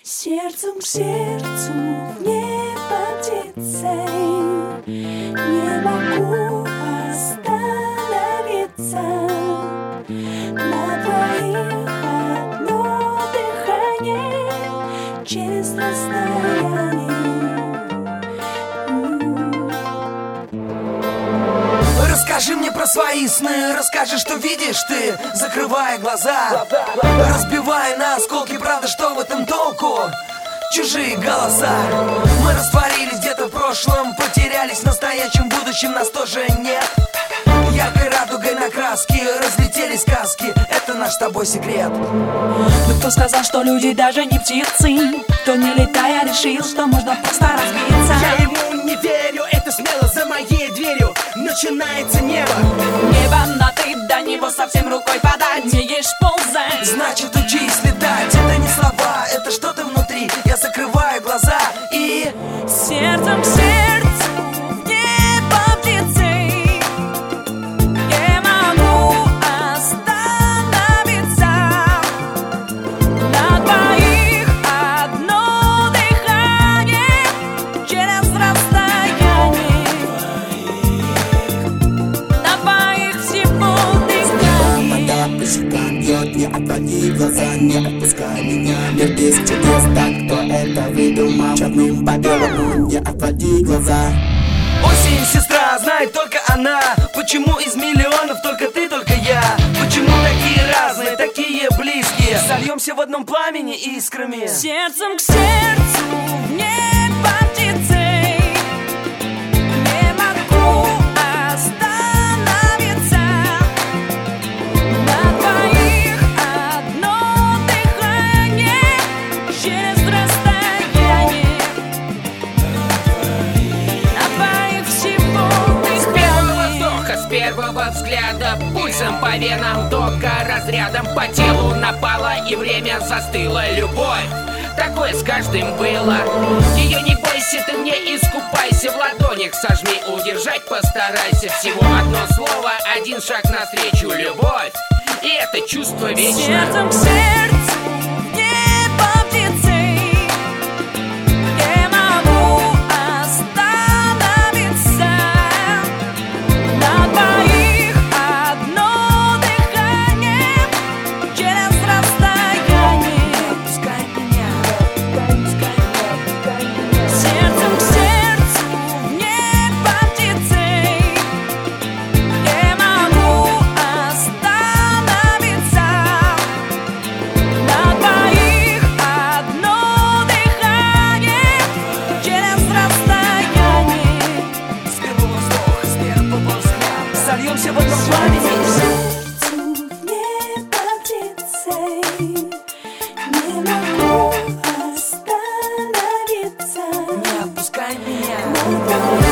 Сердцем к сердцу в небо птицей, не могу остановиться. На двоих одно дыхание через расстояние. Расскажи мне про свои сны, расскажи, что видишь ты, закрывая глаза, разбивая на осколки, правда, что в этом толку? Чужие голоса. Мы растворились где-то в прошлом, потерялись в настоящем, будущем нас тоже нет. Яркой радугой на краске разлетелись сказки, это наш с тобой секрет. Но кто сказал, что люди даже не птицы? Кто не летая решил, что можно просто разбиться? Я ему не верю, это смело за моей дверью начинается небо. Небо, но ты до него совсем рукой подать не ешь ползать. Значит, учись летать, это не слова, это что-то внутри. Я закрываю глаза и сердцем к сердцу в небо птицей, не могу остановиться. На двоих одно дыхание через расстояние. На двоих всего дыхание. По щекам бьет, не отводи глаза, не отпускай меня. Мир без чудес, так кто это выдумал? Черным по белому, не отводи глаза. осень, сестра, знает только она. Почему из миллионов только ты, только я? Почему такие разные, такие близкие? Сольемся в одном пламени искрами. Сердцем к сердцу в небо птицей, не могу остановиться. На двоих одно дыхание через расстояние. На двоих всего Первого дыхание. вдоха, с первого взгляда, пульсом по венам, тока разрядом по телу напала, и время застыло. Любовь, такое с каждым было. Ее не бойся, ты мне искупайся, в ладонях сожми, удержать постарайся. Всего одно слово, один шаг навстречу. Любовь, и это чувство вечно. Сердцем к сердцу в небо птицей, не могу остановиться. На двоих одно дыхание через расстояние. Отпускай меня, сердцем к сердцу в небо птицей, не могу остановиться. На двоих одно дыхание через расстояние. С первого вздоха, с первого взгляда сольемся в одном пламени. Сердцу в небо птицей, не могу остановиться. Не отпускай меня. На двоих